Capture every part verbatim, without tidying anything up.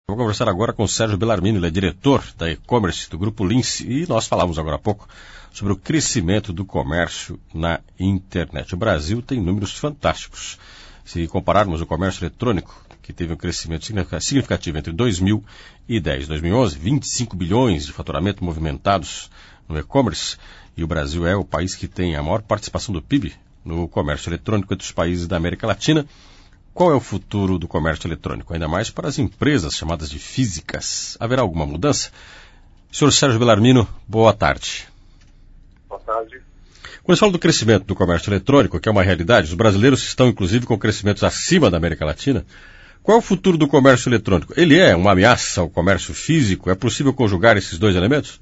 Vou conversar agora com o Sérgio Bellarmino, ele é diretor da e-commerce do Grupo Lince, e nós falamos agora há pouco sobre o crescimento do comércio na internet. O Brasil tem números fantásticos. Se compararmos o comércio eletrônico, que teve um crescimento significativo entre dois mil e dez e dois mil e onze, vinte e cinco bilhões de faturamento movimentados no e-commerce, e o Brasil é o país que tem a maior participação do P I B no comércio eletrônico entre os países da América Latina. Qual é o futuro do comércio eletrônico, ainda mais para as empresas chamadas de físicas? Haverá alguma mudança? senhor Sérgio Bellarmino, boa tarde. Boa tarde. Quando se fala do crescimento do comércio eletrônico, que é uma realidade, os brasileiros estão inclusive com crescimentos acima da América Latina. Qual é o futuro do comércio eletrônico? Ele é uma ameaça ao comércio físico? É possível conjugar esses dois elementos?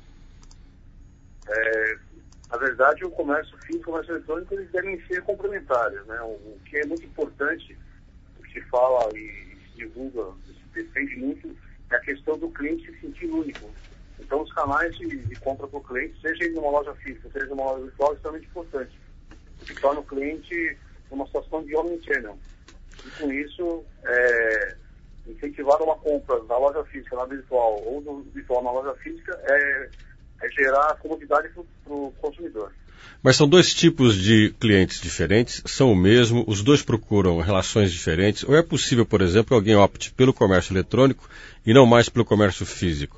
É, na verdade, o comércio físico e o comércio eletrônico eles devem ser complementares, né? O, o que é muito importante, o que se fala e se divulga, se defende muito, é a questão do cliente se sentir único. Então, os canais de, de compra para o cliente, seja em uma loja física, seja em uma loja virtual, é extremamente importante. O que torna o cliente numa situação de omnichannel. E com isso, é, incentivar uma compra na loja física, na virtual, ou do virtual na loja física, é, é gerar comodidade para o consumidor. Mas são dois tipos de clientes diferentes, são o mesmo, os dois procuram relações diferentes, ou é possível, por exemplo, que alguém opte pelo comércio eletrônico e não mais pelo comércio físico?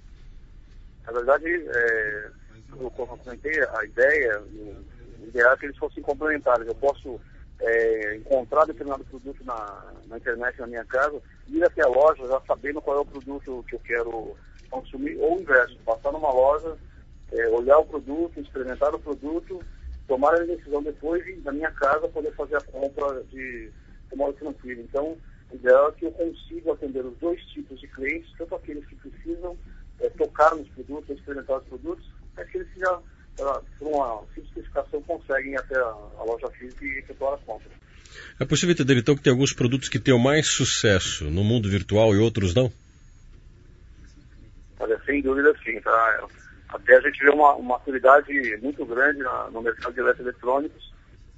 Na verdade, é, eu comentei a ideia, o ideal é que eles fossem complementares. Eu posso é, encontrar determinado produto na, na internet, na minha casa, ir até a loja já sabendo qual é o produto que eu quero consumir, ou o inverso, passar numa loja, é, olhar o produto, experimentar o produto, tomar a decisão depois e na minha casa poder fazer a compra de, de modo tranquilo. Então, o ideal é que eu consiga atender os dois tipos de clientes, tanto aqueles que precisam é, tocar nos produtos, experimentar os produtos, aqueles que já, por uma simplificação, conseguem ir até a, a loja física e efetuar a compra. É possível entender, então, que tem alguns produtos que tenham mais sucesso no mundo virtual e outros não? Olha, sem dúvida sim, tá? Até a gente vê uma, uma maturidade muito grande na, no mercado de eletroeletrônicos,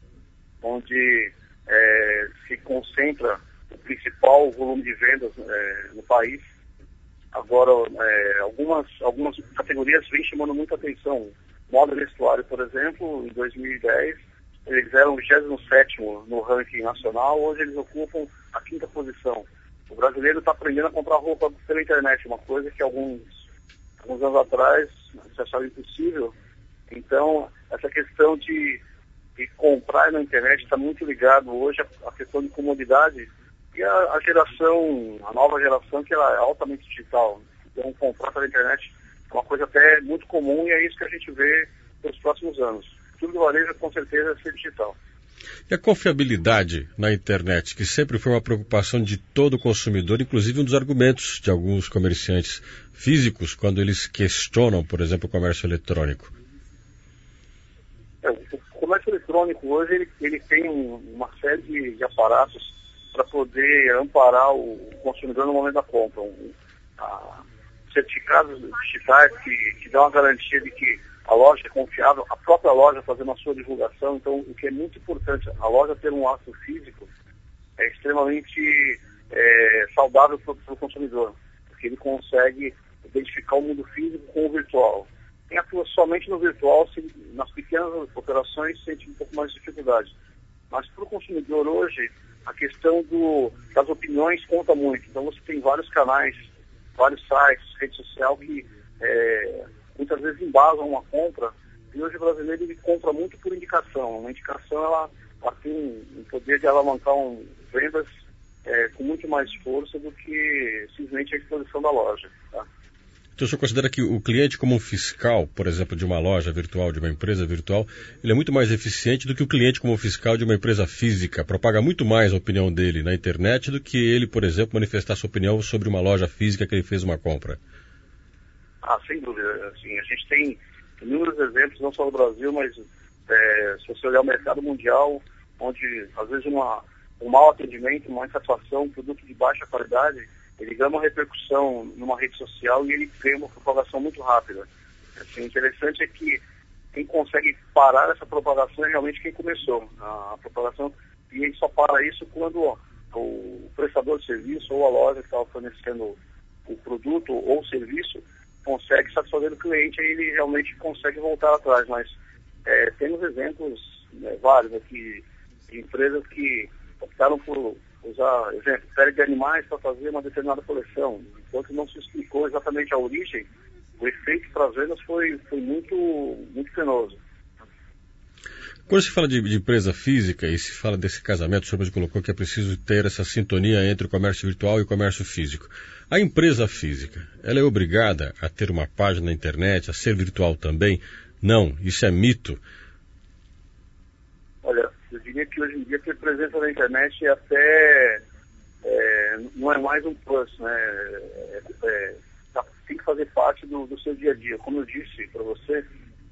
onde é, se concentra o principal volume de vendas é, no país. Agora, é, algumas, algumas categorias vêm chamando muita atenção. Moda e vestuário, por exemplo, em dois mil e dez, eles eram o vigésimo sétimo no ranking nacional, hoje eles ocupam a quinta posição. O brasileiro está aprendendo a comprar roupa pela internet, uma coisa que alguns, alguns anos atrás se achava impossível. Então, essa questão de, de comprar na internet está muito ligado hoje à, à questão de comodidade e a, a geração, a nova geração, que ela é altamente digital. Então, comprar pela internet é uma coisa até muito comum e é isso que a gente vê nos próximos anos. Tudo do varejo, com certeza, é ser digital. E a confiabilidade na internet, que sempre foi uma preocupação de todo consumidor, inclusive um dos argumentos de alguns comerciantes físicos, quando eles questionam, por exemplo, o comércio eletrônico? É, o comércio eletrônico hoje ele, ele tem um, uma série de, de aparatos para poder amparar o consumidor no momento da compra. Um, a, certificados digitais que, que dão a garantia de que a loja é confiável, a própria loja fazendo a sua divulgação. Então, o que é muito importante, a loja ter um ato físico é extremamente é, saudável para o consumidor, porque ele consegue identificar o mundo físico com o virtual. Quem atua somente no virtual, se, nas pequenas operações, sente um pouco mais de dificuldade. Mas para o consumidor hoje, a questão do, das opiniões conta muito. Então, você tem vários canais, vários sites, rede social que é, muitas vezes embasam uma compra, e hoje o brasileiro ele compra muito por indicação. Uma indicação ela, ela tem um poder de alavancar um, vendas é, com muito mais força do que simplesmente a exposição da loja. Tá? Então o senhor considera que o cliente como um fiscal, por exemplo, de uma loja virtual, de uma empresa virtual, ele é muito mais eficiente do que o cliente como fiscal de uma empresa física, propaga muito mais a opinião dele na internet do que ele, por exemplo, manifestar sua opinião sobre uma loja física que ele fez uma compra? Ah, sem dúvida. Assim, a gente tem inúmeros exemplos, não só no Brasil, mas é, se você olhar o mercado mundial, onde às vezes uma, um mau atendimento, uma insatisfação, um produto de baixa qualidade, ele ganha uma repercussão numa rede social e ele ganha uma propagação muito rápida. Assim, o interessante é que quem consegue parar essa propagação é realmente quem começou a propagação, e ele só para isso quando o prestador de serviço ou a loja que estava fornecendo o produto ou o serviço consegue satisfazer o cliente, aí ele realmente consegue voltar atrás. Mas é, temos exemplos né, vários aqui de empresas que optaram por usar, exemplo, pele de animais para fazer uma determinada coleção. Enquanto não se explicou exatamente a origem, o efeito para as vendas foi, foi muito, muito penoso. Quando se fala de, de empresa física e se fala desse casamento, o senhor mesmo colocou que é preciso ter essa sintonia entre o comércio virtual e o comércio físico. A empresa física, ela é obrigada a ter uma página na internet, a ser virtual também? Não, isso é mito. Olha, eu diria que hoje em dia ter presença na internet é até é, não é mais um plus, né? É, é, tem que fazer parte do, do seu dia a dia. Como eu disse para você,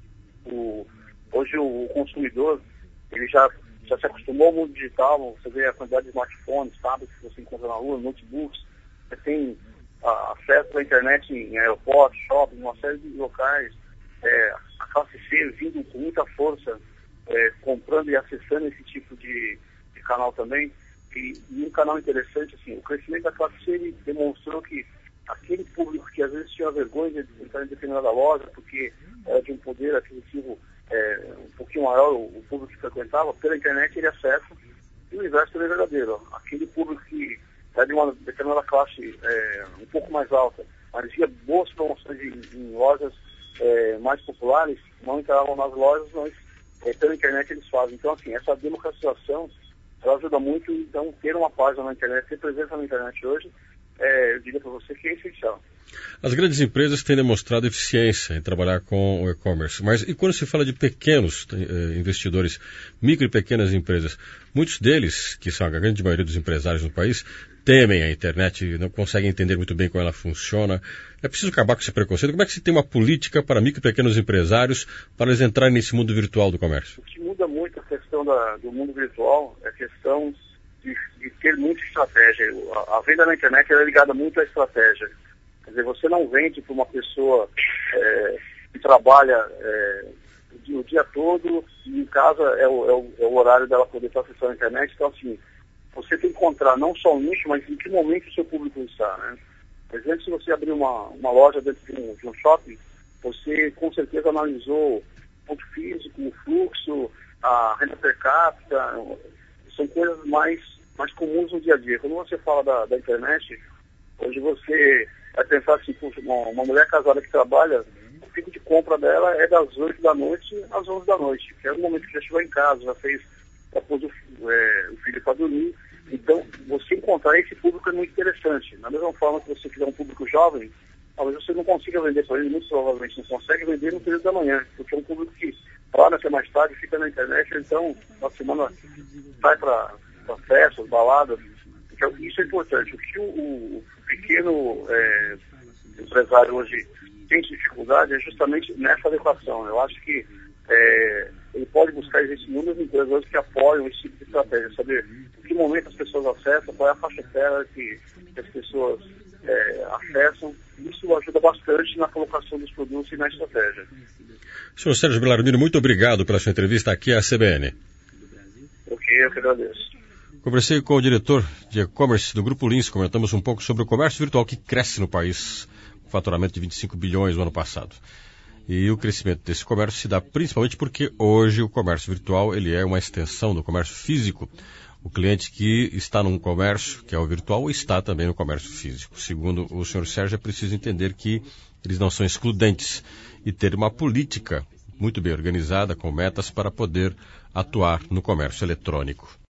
o, hoje o, o consumidor ele já, já se acostumou ao mundo digital. Você vê a quantidade de smartphones, tablets que você encontra na rua, notebooks, você tem a, acesso à internet em aeroportos, shopping, uma série de locais. É, a classe C vindo com muita força, é, comprando e acessando esse tipo de, de canal também. E, e um canal interessante, assim, o crescimento da classe C ele demonstrou que aquele público que às vezes tinha vergonha de entrar em determinada loja porque era de um poder aquisitivo é, um pouquinho maior, o, o público que frequentava, pela internet ele acessa, e o inverso também é verdadeiro. Aquele público que é de uma determinada classe é, um pouco mais alta, mas via boas promoções em, em lojas é, mais populares, não entravam nas lojas, mas é, pela internet eles fazem. Então, assim, essa democratização ela ajuda muito. Então, ter uma página na internet, ter presença na internet hoje, É, eu diria para você que é essencial. As grandes empresas têm demonstrado eficiência em trabalhar com o e-commerce, mas e quando se fala de pequenos eh, investidores, micro e pequenas empresas, muitos deles, que são a grande maioria dos empresários no país, temem a internet, não conseguem entender muito bem como ela funciona. É preciso acabar com esse preconceito. Como é que se tem uma política para micro e pequenos empresários para eles entrarem nesse mundo virtual do comércio? O que muda muito a questão da, do mundo virtual é a questão De, de ter muita estratégia. A, a venda na internet é ligada muito à estratégia. Quer dizer, você não vende para uma pessoa é, que trabalha é, o, dia, o dia todo e em casa é o, é, o, é o horário dela poder estar acessando a internet. Então, assim, você tem que encontrar não só o nicho, mas em que momento o seu público está, né? Por exemplo, se você abrir uma, uma loja dentro de um, de um shopping, você com certeza analisou o ponto físico, o fluxo, a renda per capita. São coisas mais, mais comuns no dia a dia. Quando você fala da, da internet, hoje você vai pensar assim, uma, uma mulher casada que trabalha, o pico de compra dela é das oito da noite às onze da noite, que é o momento que já chegou em casa, já fez, já pôs o, é, o filho para dormir. Então, você encontrar esse público é muito interessante. Da mesma forma que você tiver um público jovem, talvez você não consiga vender para ele, muito provavelmente não consegue vender no período da manhã, porque é um público que para ser mais tarde, fica na internet, então, na semana, sai para festas, baladas. Então, isso é importante. O que o, o pequeno é, empresário hoje tem dificuldade é justamente nessa adequação. Eu acho que é, ele pode buscar, existem inúmeras empresas hoje que apoiam esse tipo de estratégia, saber em que momento as pessoas acessam, qual é a faixa etária que, que as pessoas é, acessam. Isso ajuda bastante na colocação dos produtos e na estratégia. senhor Sérgio Bellarmino, muito obrigado pela sua entrevista aqui à C B N. Ok, eu que agradeço. Conversei com o diretor de e-commerce do Grupo Lins, comentamos um pouco sobre o comércio virtual que cresce no país, com faturamento de vinte e cinco bilhões no ano passado. E o crescimento desse comércio se dá principalmente porque hoje o comércio virtual ele é uma extensão do comércio físico. O cliente que está num comércio, que é o virtual, está também no comércio físico. Segundo o senhor Sérgio, é preciso entender que eles não são excludentes e ter uma política muito bem organizada, com metas para poder atuar no comércio eletrônico.